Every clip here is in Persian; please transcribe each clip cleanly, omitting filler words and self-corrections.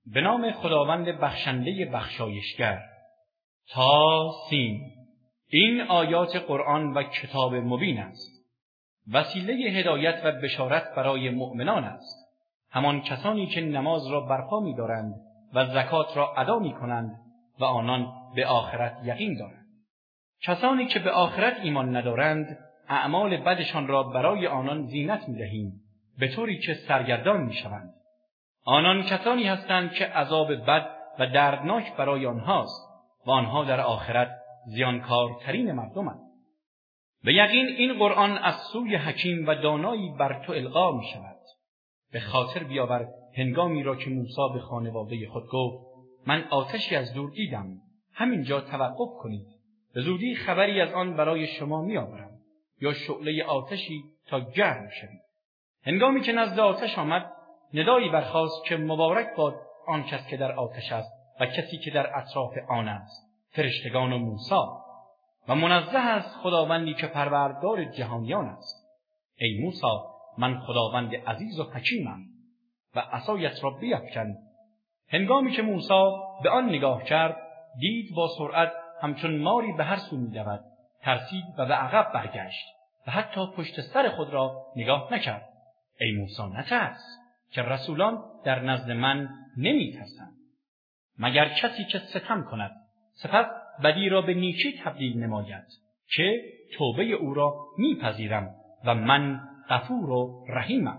به نام خداوند بخشنده بخشایشگر. طاسین. این آیات قرآن و کتاب مبین است. وسیله هدایت و بشارت برای مؤمنان است. همان کسانی که نماز را برپا می‌دارند و زکات را ادا می‌کنند و آنان به آخرت یقین دارند. کسانی که به آخرت ایمان ندارند، اعمال بدشان را برای آنان زینت می‌دهیم، به طوری که سرگردان می‌شوند. آنان کسانی هستند که عذاب بد و دردناک برای آنهاست و آنها در آخرت زیانکارترین مردمند. به یقین این قرآن از سوی حکیم و دانایی بر تو القا می شود. به خاطر بیاور هنگامی را که موسی به خانواده خود گفت: من آتشی از دور دیدم، همینجا توقف کنید، به زودی خبری از آن برای شما می آورم، یا شعله آتشی تا گرم شوید. هنگامی که نزد آتش آمد، ندایی برخاست که مبارک باد آن کس که در آتش است و کسی که در اطراف آن است، فرشتگان و موسی، و منزه است خداوندی که پروردگار جهانیان است. ای موسی، من خداوند عزیز و حکیمم و عصایت را بیفکن. هنگامی که موسی به آن نگاه کرد، دید با سرعت همچون ماری به هر سو می‌دود، ترسید و به عقب برگشت و حتی پشت سر خود را نگاه نکرد. ای موسی، نترس، که رسولان در نزد من نمی‌ترسند، مگر کسی که ستم کند سپس بدی را به نیکی تبدیل نماید، که توبه او را میپذیرم و من غفور و رحیمم.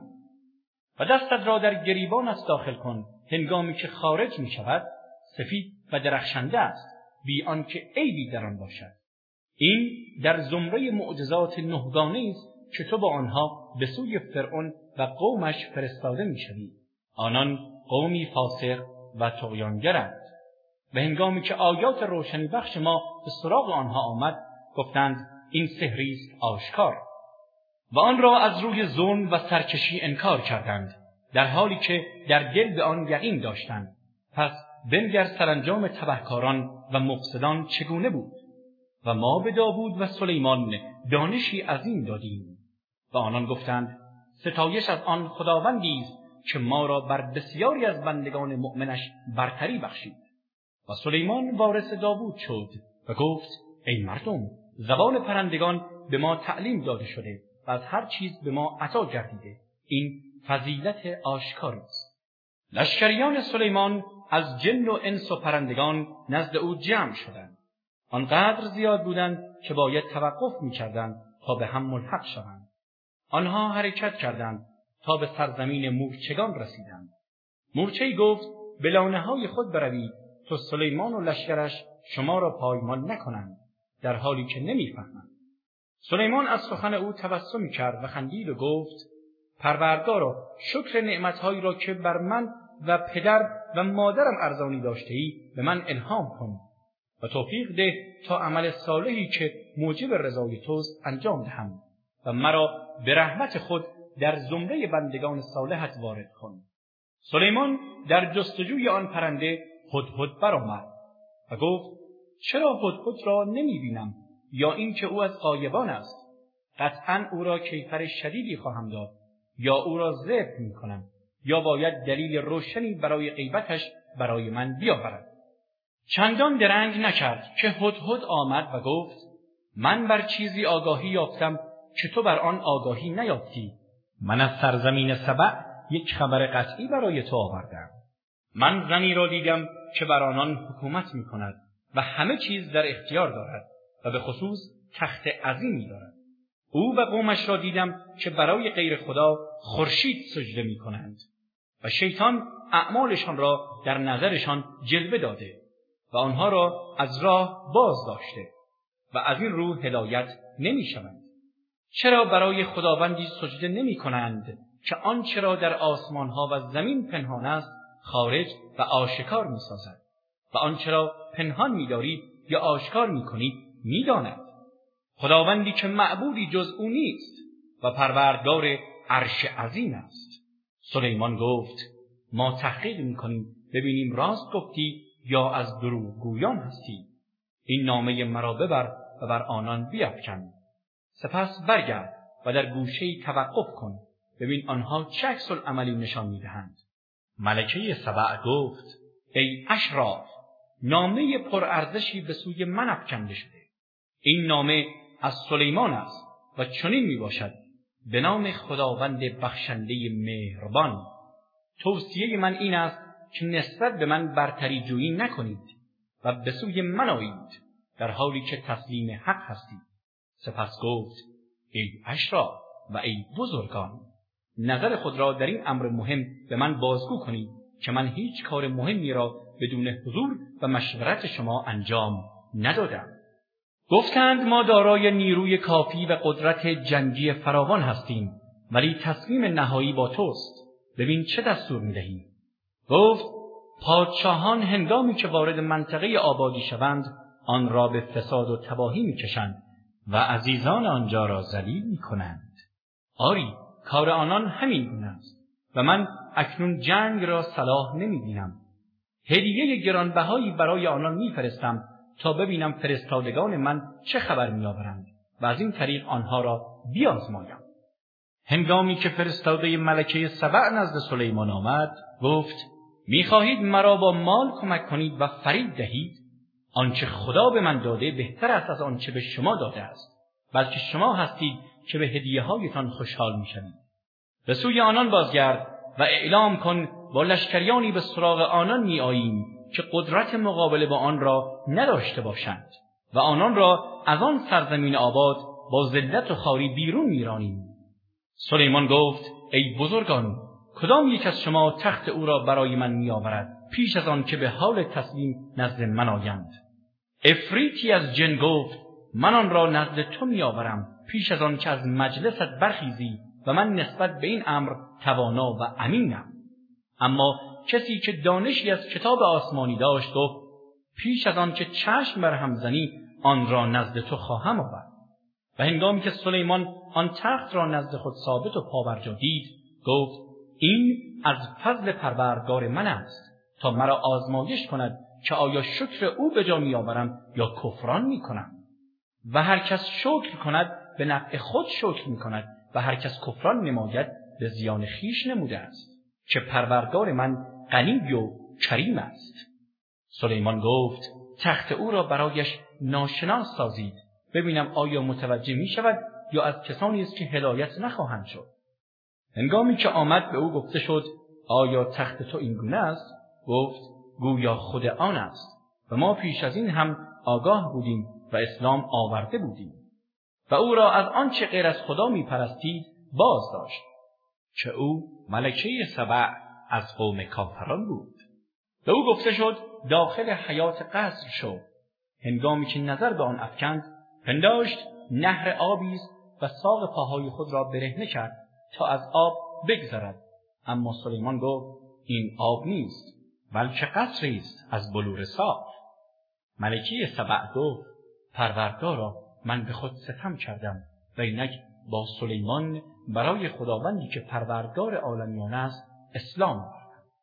و دستت را در گریبانت داخل کن، هنگامی که خارج می شود سفید و درخشنده است، بی آنکه عیبی در آن باشد. این در زمره معجزات نهگانه است که تو با آنها به سوی فرعون و قومش فرستاده می شوی. آنان قومی فاسق و طغیانگرند. و هنگامی که آیات روشنی بخش ما به سراغ آنها آمد، گفتند این سحری است آشکار، و آن را از روی ظلم و سرکشی انکار کردند، در حالی که در دل به آن یقین داشتند. پس بنگر سرانجام تبهکاران و مفسدان چگونه بود. و ما به داوود و سلیمان دانشی عظیم دادیم. و آنان گفتند ستایش از آن خداوندی است که ما را بر بسیاری از بندگان مؤمنش برتری بخشید. و سلیمان وارث داوود شد و گفت: ای مردم، زبان پرندگان به ما تعلیم داده شده و از هر چیز به ما عطا گردیده. این فضیلت آشکاری است. لشکریان سلیمان از جن و انس و پرندگان نزد او جمع شدند. آنقدر زیاد بودند که باید توقف می‌کردند تا به هم ملحق شوند. آنها حرکت کردند تا به سرزمین مورچگان رسیدند. مورچه‌ای گفت: به لانه‌های خود بروید تا سلیمان و لشکرش شما را پایمال نکنند، در حالی که نمی‌فهمند. سلیمان از سخن او تبسمی کرد و خندید و گفت: پروردگارا، شکر نعمت‌هایی را که بر من و پدر و مادرم ارزانی داشته‌ای به من الهام کن و توفیق ده تا عمل صالحی که موجب رضای توست انجام دهم و مرا به رحمت خود در زمره بندگان صالحت وارد کن. سلیمان در جستجوی آن پرنده هدهد برآمد و گفت: چرا هدهد را نمی‌بینم؟ یا اینکه او از غایبان است؟ قطعاً او را کیفر شدیدی خواهم داد، یا او را ذبح می‌کنم، یا باید دلیل روشنی برای غیبتش برای من بیاورد. چندان درنگ نکرد که هدهد آمد و گفت: من بر چیزی آگاهی یافتم که تو بر آن آگاهی نیافتی. من از سرزمین سبع یک خبر قطعی برای تو آوردم. من زنی را دیدم که بر آنان حکومت می‌کند و همه چیز در اختیار دارد و به خصوص تخت عظیمی دارد. او و قومش را دیدم که برای غیر خدا خورشید سجده می‌کنند و شیطان اعمالشان را در نظرشان جلوه داده و آنها را از راه باز داشته و از این رو هدایت نمی‌شوند. چرا برای خداوندی سجده نمی‌کنند که آنچه را در آسمان‌ها و زمین پنهان است خارج و آشکار می‌سازد و آنچه را پنهان می‌دارید یا آشکار می‌کنید می‌داند. خداوندی که معبودی جز او نیست و پروردگار عرش عظیم است. سلیمان گفت: ما تحقیق می‌کنیم ببینیم راست گفتی یا از دروغگویان هستی. این نامه مرا ببر و بر آنان بیفکن. سپس برگرد و در گوشه‌ای توقف کن، ببین آنها چه عکس‌العملی نشان می‌دهند. ملکه سبع گفت: ای اشراف، نامه پرارزشی به سوی من افکنده شده. این نامه از سلیمان است و چنین می باشد: به نام خداوند بخشنده مهربان. توصیه من این است که نسبت به من برتری جویی نکنید و به سوی من آیید در حالی که تسلیم حق هستید. سپس گفت: ای اشراف و ای بزرگان، نظر خود را در این امر مهم به من بازگو کنید که من هیچ کار مهمی را بدون حضور و مشورت شما انجام ندادم. گفتند: ما دارای نیروی کافی و قدرت جنگی فراوان هستیم، ولی تصمیم نهایی با توست. ببین چه دستور می‌دهی. گفت: پادشاهان هنگامی که وارد منطقه آبادی شوند، آن را به فساد و تباهی می‌کشند و عزیزان آنجا را ذلیل می‌کنند. آری، کار آنان همین گونه است و من اکنون جنگ را صلاح نمی‌بینم. هدیه گرانبهایی برای آنان می‌فرستم تا ببینم فرستادگان من چه خبر می‌آورند و از این طریق آنها را بیازمایم. هنگامی که فرستاده ملکه سبع نزد سلیمان آمد، گفت: می‌خواهید مرا با مال کمک کنید و فریب دهید؟ آنچه خدا به من داده بهتر است از آنچه به شما داده است، بلکه شما هستید که به هدیه‌هایتان خوشحال می‌شوید. به سوی آنان بازگرد و اعلام کن با لشکریانی به سراغ آنان می‌آییم که قدرت مقابله با آن را نداشته باشند و آنان را از آن سرزمین آباد با ذلت و خواری بیرون می‌رانیم. سلیمان گفت: ای بزرگان، کدام یک از شما تخت او را برای من می‌آورد پیش از آن که به حال تسلیم نزد من آیند؟ افریتی از جن گفت: من آن را نزد تو می‌آورم پیش از آن که از مجلست برخیزی و من نسبت به این امر توانا و امینم. اما کسی که دانشی از کتاب آسمانی داشت گفت: پیش از آن که چشم برهم زنی آن را نزد تو خواهم آورد. و هنگامی که سلیمان آن تخت را نزد خود ثابت و پابرجا دید، گفت: این از فضل پروردگار من است تا مرا آزمایش کند که آیا شکر او به جا می‌آورم یا کفران می‌کنم. و هر کس شکر کند به نفع خود شکر می‌کند و هر کس کفران نماید به زیان خویش نموده است که پروردگار من غنی و کریم است. سلیمان گفت: تخت او را برایش ناشناس سازید، ببینم آیا متوجه می شود یا از کسانی است که هدایت نخواهند شد. هنگامی که آمد به او گفته شد: آیا تخت تو این گونه است؟ گفت: گویا خود آن است و ما پیش از این هم آگاه بودیم و اسلام آورده بودیم. و او را از آنچه غیر از خدا می پرستید باز داشت که او ملکه سبع از قوم کافران بود. به او گفته شد: داخل حیات قصر شو. هنگامی که نظر به آن افکند، پنداشت نهر آبی است و ساق پاهای خود را برهنه کرد تا از آب بگذرد. اما سلیمان گفت: این آب نیست، بلکه قصری است از بلور صاف. ملکه سبع گفت: پروردگارا، من به خود ستم کردم و اینک با سلیمان برای خداوندی که پروردگار عالمیان است اسلام آوردم.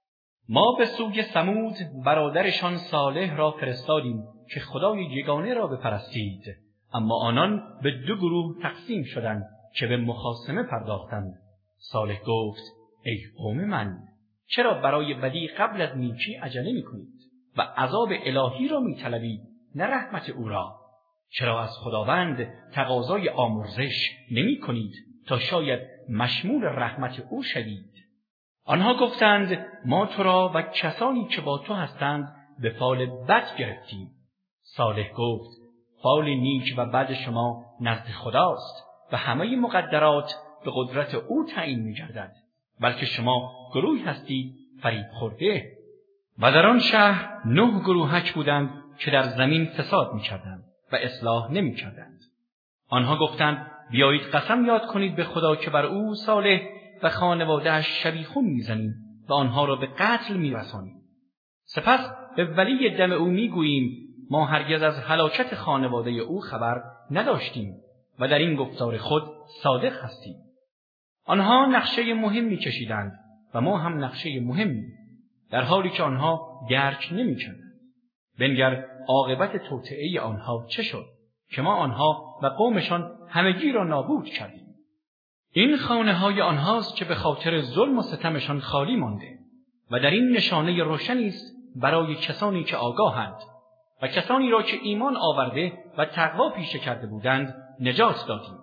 ما به سوی ثمود برادرشان صالح را فرستادیم که خدای یگانه را بپرستید، اما آنان به دو گروه تقسیم شدند که به مخاصمه پرداختند. صالح گفت: ای قوم من، چرا برای بدی قبل از نیکی عجله می‌کنید و عذاب الهی را می‌طلبید نه رحمت او را؟ چرا از خداوند تقاضای آمرزش نمی‌کنید تا شاید مشمول رحمت او شوید؟ آنها گفتند: ما تو را و کسانی که با تو هستند به فال بد گرفتیم. صالح گفت: فال نیک و بد شما نزد خداست و همه مقدرات به قدرت او تعیین می‌گردد، بلکه شما گروهی هستید فریب خورده. و در آن شهر 9 گروهک بودند که در زمین فساد می‌کردند و اصلاح نمی‌کردند. آنها گفتند: بیایید قسم یاد کنید به خدا که بر او صالح و خانواده‌اش شبیخون می‌زنیم و آنها را به قتل می‌رسانیم. سپس به ولی دم او می‌گوییم: ما هرگز از هلاکت خانواده او خبر نداشتیم و در این گفتار خود صادق هستیم. آنها نقشه مهمی کشیدند و ما هم نقشه مهمی، در حالی که آنها درک نمی‌کردند. بنگر عاقبت توطئه آنها چه شد که ما آنها و قومشان همگی را نابود کردیم. این خانه‌های آنهاست که به خاطر ظلم و ستمشان خالی مانده و در این نشانه روشنی است برای کسانی که آگاهند و کسانی را که ایمان آورده و تقوا پیشه کرده بودند نجات دادیم.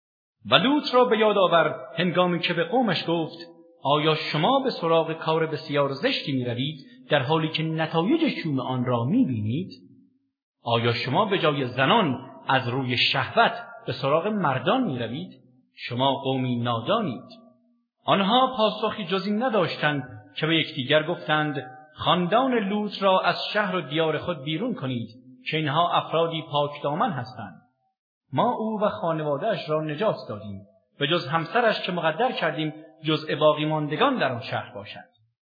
و لوط را به یاد آور هنگامی که به قومش گفت آیا شما به سراغ کار بسیار زشتی می روید در حالی که نتایج شوم آن را می بینید؟ آیا شما به جای زنان از روی شهوت به سراغ مردان می روید؟ شما قومی نادانید. آنها پاسخی جز این نداشتند که به یکدیگر گفتند خاندان لوط را از شهر و دیار خود بیرون کنید که اینها افرادی پاکدامن هستند. ما او و خانواده‌اش را نجات دادیم به جز همسرش که مقدر کردیم جزء باقی ماندگان در آن شهر باشد.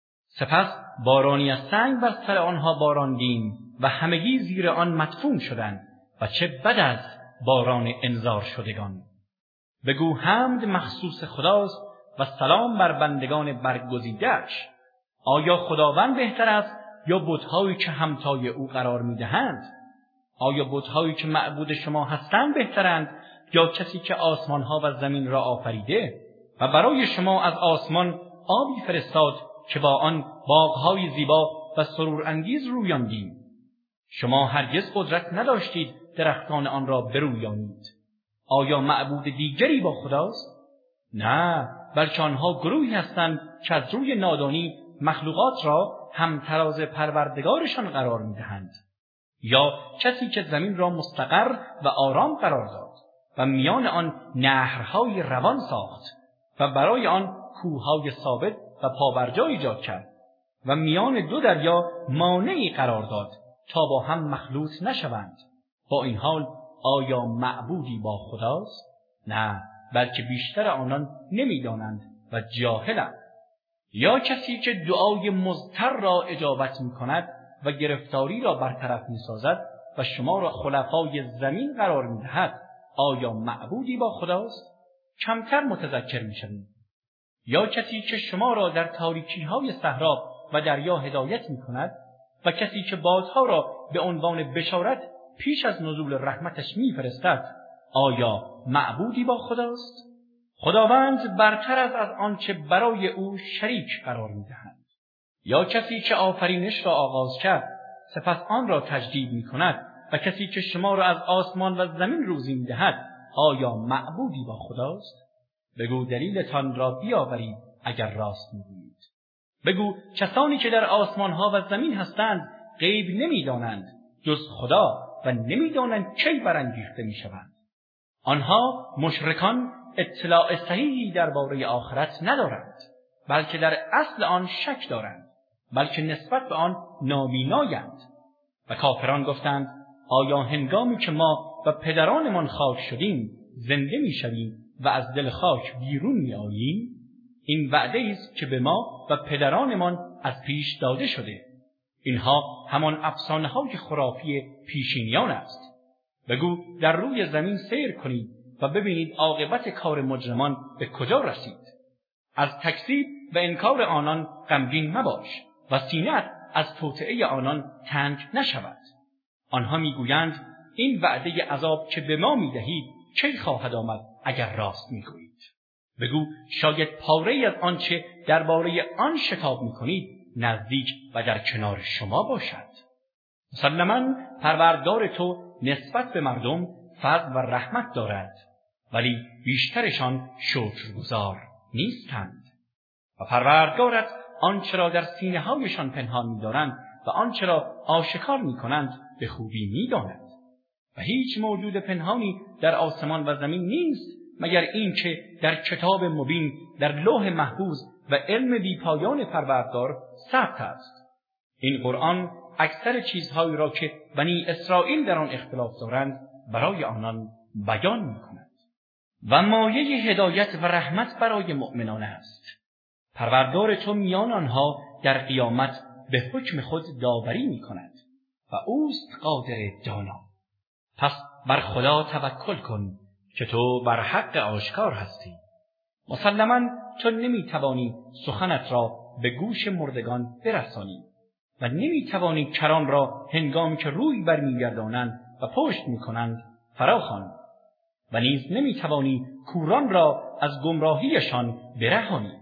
سپس بارانی از سنگ بر سر آنها باراندیم و همگی زیر آن مدفون شدند و چه بد از باران انذار شدگان. بگو حمد مخصوص خداست و سلام بر بندگان برگزیده‌اش. آیا خداوند بهتر است یا بت‌هایی که همتای او قرار می‌دهند؟ آیا بت‌هایی که معبود شما هستند بهترند یا کسی که آسمان‌ها و زمین را آفریده و برای شما از آسمان آبی فرستاد که با آن باغ‌های زیبا و سرورانگیز رویاندیم؟ شما هرگز قدرت نداشتید درختان آن را برویانید. آیا معبود دیگری با خداست؟ نه، بلکه آنها گروهی هستند که از روی نادانی مخلوقات را همتراز پروردگارشان قرار می‌دهند. یا کسی که زمین را مستقر و آرام قرار داد و میان آن نهرهای روان ساخت و برای آن کوههای ثابت و پابرجا ایجاد کرد و میان دو دریا مانعی قرار داد تا با هم مخلوط نشوند. با این حال آیا معبودی با خداست؟ نه، بلکه بیشتر آنان نمی‌دانند و جاهلند. یا کسی که دعای مضطر را اجابت می‌کند و گرفتاری را برطرف می‌سازد و شما را خلفای زمین قرار می‌دهد، آیا معبودی با خداست؟ کمتر متذکر می‌شوید. یا کسی که شما را در تاریکی‌های صحرا و دریا هدایت می‌کند و کسی که بادها را به عنوان بشارت پیش از نزول رحمتش می‌فرستد، آیا معبودی با خداست؟ خداوند برتر از آنچه برای او شریک قرار می‌دهند. یا کسی که آفرینش را آغاز کرد سپس آن را تجدید می‌کند و کسی که شما را از آسمان و زمین روزی می‌دهد، آیا معبودی با خداست؟ بگو دلیلتان را بیاورید اگر راست می‌گویید. بگو کسانی که در آسمان‌ها و زمین هستند غیب نمی‌دانند جز خدا و نمی‌دانند کی برانگیخته می‌شوند. آنها مشرکان اطلاع صحیحی درباره آخرت ندارند، بلکه در اصل آن شک دارند، بلکه نسبت به آن نابینایند. و کافران گفتند آیا هنگامی که ما و پدرانمان خاک شدیم زنده می‌شویم و از دل خاک بیرون می‌آییم؟ این وعده است که به ما و پدرانمان از پیش داده شده. اینها همان افسانه‌های خرافی پیشینیان است. بگو در روی زمین سیر کنید و ببینید عاقبت کار مجرمان به کجا رسید. از تکذیب و انکار آنان غمگین مباش و سینه‌ات از توطئه آنان تنگ نشود. آنها میگویند این وعده عذاب که به ما میدهید کی خواهد آمد اگر راست میگویید؟ بگو شاید پاره‌ای از آنچه درباره آن شتاب میکنید نزدیک و در کنار شما باشد. مسلماً پروردگار تو نسبت به مردم فضل و رحمت دارد، ولی بیشترشان شکرگزار نیستند. و پروردگارت آنچه را در سینه‌هایشان پنهان می‌دارند و آنچه را آشکار می‌کنند به خوبی می‌داند. و هیچ موجود پنهانی در آسمان و زمین نیست مگر این که در کتاب مبین در لوح محفوظ و علم بی‌پایان پروردگار ثبت است. این قرآن اکثر چیزهایی را که بنی اسرائیل در آن اختلاف دارند برای آنان بیان می‌کند و مایه هدایت و رحمت برای مؤمنان است. پروردگار تو میان آنها در قیامت به حکم خود داوری می‌کند و اوست قادر دانا. پس بر خدا توکل کن که تو بر حق آشکار هستی. مسلماً تو نمی‌توانی سخنت را به گوش مردگان برسانی و نمی‌توانی کران را هنگامی که روی برمیگردانند و پشت می‌کنند فراخوان و نیز نمی‌توانی کوران را از گمراهیشان برهانی.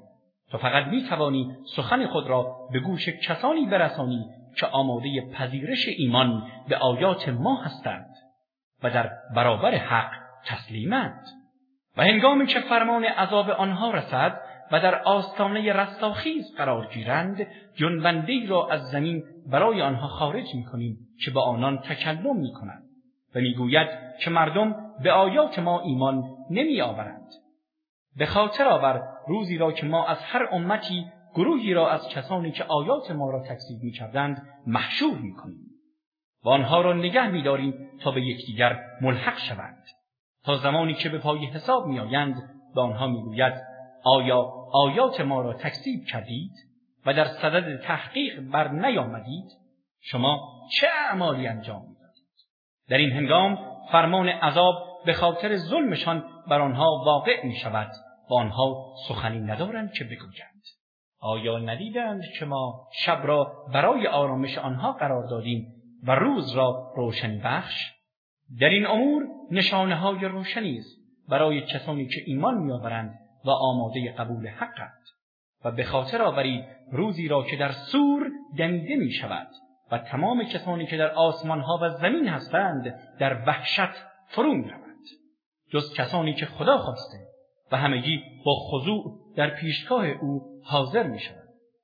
تو فقط میتوانی سخن خود را به گوش کسانی برسانی که آماده پذیرش ایمان به آیات ما هستند و در برابر حق تسلیمند. و هنگامی که فرمان عذاب آنها رسد و در آستانه رستاخیز قرار گیرند، جنبنده‌ای را از زمین برای آنها خارج می‌کنیم که با آنان تکلم می‌کنند و می‌گوید که مردم به آیات ما ایمان نمی‌آورند. به خاطر آور روزی را که ما از هر امتی گروهی را از کسانی که آیات ما را تکذیب می‌کردند محشور می‌کنیم و آنها را نگه می‌داریم تا به یکدیگر ملحق شوند، تا زمانی که به پای حساب می‌آیند به آنها می‌گوید آیا آیات ما را تکذیب کردید و در صدد تحقیق بر نیامدید؟ شما چه اعمالی انجام می‌دادید؟ در این هنگام فرمان عذاب به خاطر ظلمشان بر آنها واقع می‌شود و آنها سخنی ندارند که بگویند. آیا ندیدند که ما شب را برای آرامش آنها قرار دادیم و روز را روشنی بخش؟ در این امور نشانه‌های روشنی است برای کسانی که ایمان می‌آورند و آماده قبول حقند. و به خاطر آورید روزی را که در صور دمیده می شود و تمام کسانی که در آسمانها و زمین هستند در وحشت فرو می روند، جز کسانی که خدا خواسته و همگی با خضوع در پیشگاه او حاضر می شود.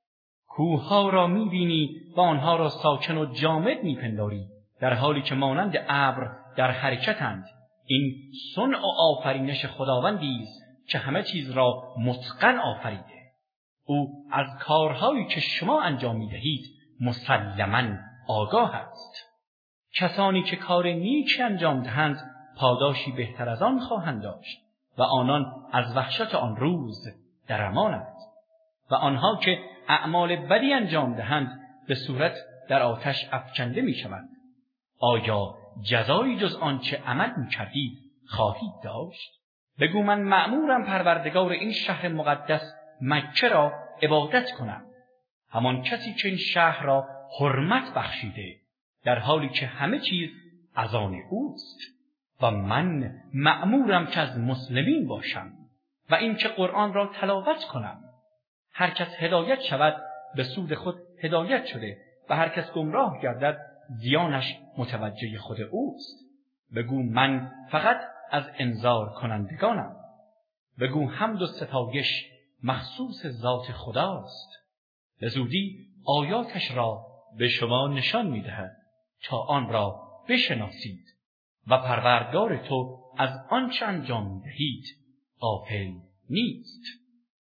کوه‌ها را می بینی و آنها را ساکن و جامد می پنداری، در حالی که مانند ابر در حرکتند. این صنع و آفرینش خداوندی است که همه چیز را متقن آفریده. او از کارهایی که شما انجام می‌دهید مسلماً آگاه است. کسانی که کار نیک انجام دهند پاداشی بهتر از آن خواهند داشت و آنان از وحشت آن روز در امانند. و آنها که اعمال بدی انجام دهند به صورت در آتش افکنده می‌شوند. آیا جزایی جز آنچه عمل می‌کردید خواهید داشت؟ بگو من مأمورم پروردگار این شهر مقدس مکه را عبادت کنم، همان کسی که این شهر را حرمت بخشیده در حالی که همه چیز از آن اوست. و من مأمورم که از مسلمین باشم و این که قرآن را تلاوت کنم. هر کس هدایت شود به سود خود هدایت شده و هر کس گمراه گردد زیانش متوجه خود اوست. بگو من فقط از انذار کنندگانم. بگو حمد و ستایش مخصوص ذات خداست. به زودی آیاتش را به شما نشان می‌دهد تا آن را بشناسید و پروردگار تو از آنچه انجام می‌دهید غافل نیست.